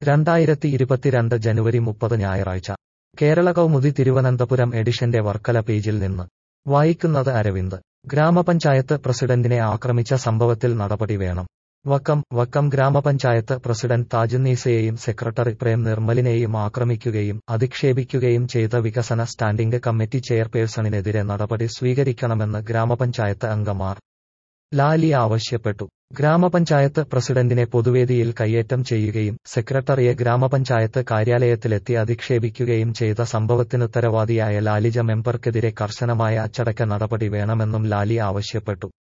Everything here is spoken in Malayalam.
2022 ജനുവരി 30 ഞായറാഴ്ച കേരള കൗമുദി തിരുവനന്തപുരം എഡിഷന്റെ വർക്കല പേജിൽ നിന്ന് വായിക്കുന്നത് അരവിന്ദ്. ഗ്രാമപഞ്ചായത്ത് പ്രസിഡന്റിനെ ആക്രമിച്ച സംഭവത്തിൽ നടപടി വേണം. വക്കം ഗ്രാമപഞ്ചായത്ത് പ്രസിഡന്റ് താജുന്നീസയെയും സെക്രട്ടറി പ്രേം നിർമ്മലിനെയും ആക്രമിക്കുകയും അധിക്ഷേപിക്കുകയും ചെയ്ത വികസന സ്റ്റാൻഡിംഗ് കമ്മിറ്റി ചെയർപേഴ്സണിനെതിരെ നടപടി സ്വീകരിക്കണമെന്ന് ഗ്രാമപഞ്ചായത്ത് അംഗം ആർ. ലാലി ആവശ്യപ്പെട്ടു. ഗ്രാമപഞ്ചായത്ത് പ്രസിഡന്റിനെ പൊതുവേദിയിൽ കയ്യേറ്റം ചെയ്യുകയും സെക്രട്ടറിയെ ഗ്രാമപഞ്ചായത്ത് കാര്യാലയത്തിലെത്തി അധിക്ഷേപിക്കുകയും ചെയ്ത സംഭവത്തിനുത്തരവാദിയായ ലാലിജ മെമ്പർക്കെതിരെ കർശനമായ അച്ചടക്ക നടപടി വേണമെന്നും ലാലി ആവശ്യപ്പെട്ടു.